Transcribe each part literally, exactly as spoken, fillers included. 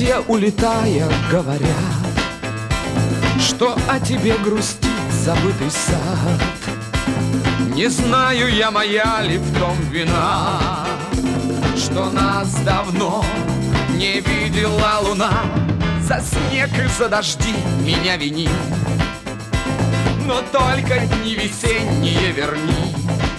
листья, улетая, говорят, что о тебе грустит забытый сад. Не знаю я, моя ли в том вина, что нас давно не видела луна. За снег и за дожди меня вини, но только дни весенние верни.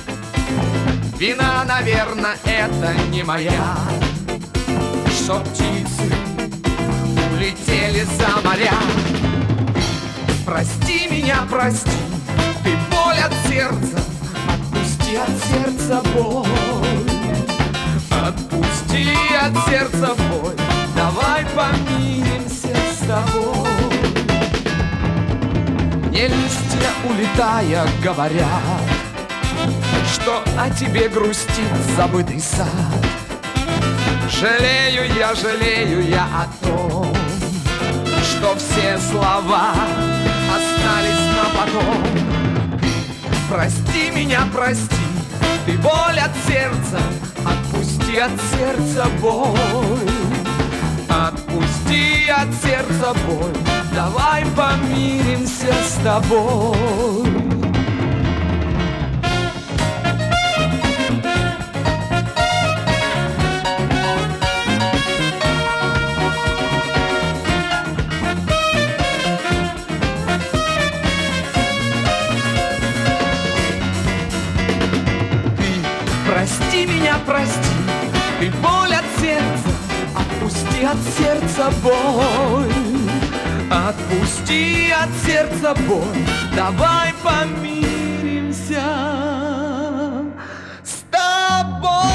Вина, наверное, это не моя, что птицы улетели за моря. Прости меня, прости, ты боль от сердца, отпусти от сердца боль. Отпусти от сердца боль, давай помиримся с тобой. Мне листья, улетая, говорят, что о тебе грустит забытый сад. Жалею я, жалею я о том, что все слова остались на потом. Прости меня, прости, ты боль от сердца, отпусти от сердца боль. Отпусти от сердца боль, давай помиримся с тобой. Прости меня, прости, ты боль от сердца, отпусти от сердца боль. Отпусти от сердца боль, давай помиримся с тобой.